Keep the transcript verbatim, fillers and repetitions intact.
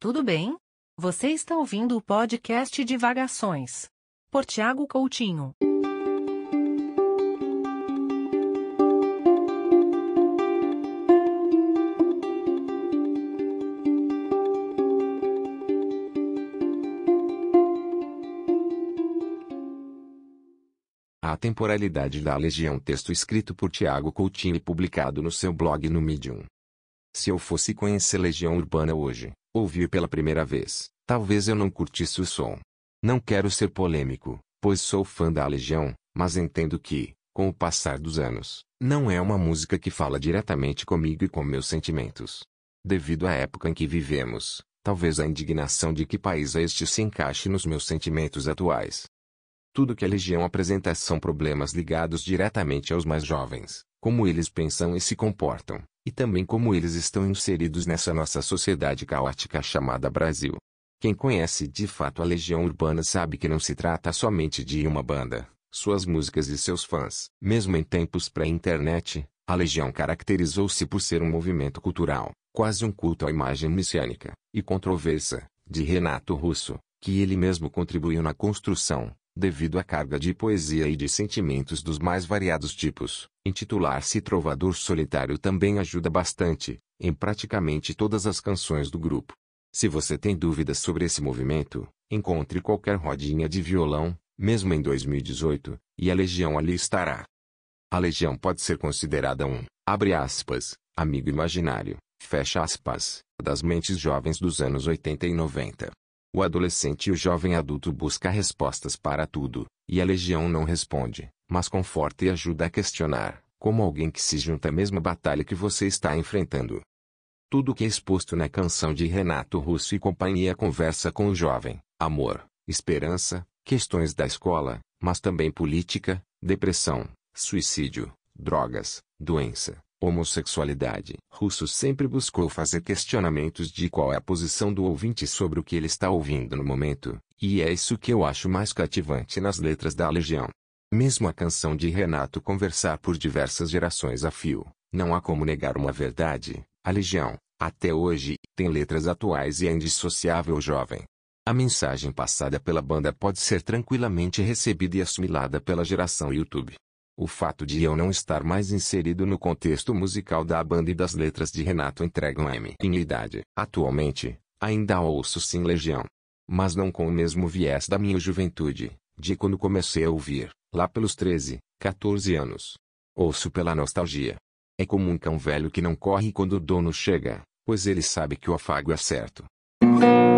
tudo bem? Você está ouvindo o podcast Divagações, por Thiago Coutinho. A Temporalidade da Legião. Texto escrito por Thiago Coutinho e publicado no seu blog no Medium. Se eu fosse conhecer Legião Urbana hoje, ouvir pela primeira vez, talvez eu não curtisse o som. Não quero ser polêmico, pois sou fã da Legião, mas entendo que, com o passar dos anos, não é uma música que fala diretamente comigo e com meus sentimentos. Devido à época em que vivemos, talvez a indignação de que país é este se encaixe nos meus sentimentos atuais. Tudo que a Legião apresenta são problemas ligados diretamente aos mais jovens, como eles pensam e se comportam, e também como eles estão inseridos nessa nossa sociedade caótica chamada Brasil. Quem conhece de fato a Legião Urbana sabe que não se trata somente de uma banda, suas músicas e seus fãs. Mesmo em tempos pré-internet, a Legião caracterizou-se por ser um movimento cultural, quase um culto à imagem messiânica, e controversa, de Renato Russo, que ele mesmo contribuiu na construção, devido à carga de poesia e de sentimentos dos mais variados tipos. Intitular-se Trovador Solitário também ajuda bastante, em praticamente todas as canções do grupo. Se você tem dúvidas sobre esse movimento, encontre qualquer rodinha de violão, mesmo em dois mil e dezoito, e a Legião ali estará. A Legião pode ser considerada um, abre aspas, amigo imaginário, fecha aspas, das mentes jovens dos anos oitenta e noventa. O adolescente e o jovem adulto buscam respostas para tudo, e a Legião não responde, mas conforta e ajuda a questionar, como alguém que se junta à mesma batalha que você está enfrentando. Tudo o que é exposto na canção de Renato Russo e companhia conversa com o jovem: amor, esperança, questões da escola, mas também política, depressão, suicídio, drogas, doença, homossexualidade. Russo sempre buscou fazer questionamentos de qual é a posição do ouvinte sobre o que ele está ouvindo no momento, e é isso que eu acho mais cativante nas letras da Legião. Mesmo a canção de Renato conversar por diversas gerações a fio, não há como negar uma verdade: a Legião, até hoje, tem letras atuais e é indissociável jovem. A mensagem passada pela banda pode ser tranquilamente recebida e assimilada pela geração YouTube. O fato de eu não estar mais inserido no contexto musical da banda e das letras de Renato entregam a minha idade. Atualmente, ainda ouço sim Legião. Mas não com o mesmo viés da minha juventude, de quando comecei a ouvir, lá pelos treze, quatorze anos. Ouço pela nostalgia. É como um cão velho que não corre quando o dono chega, pois ele sabe que o afago é certo.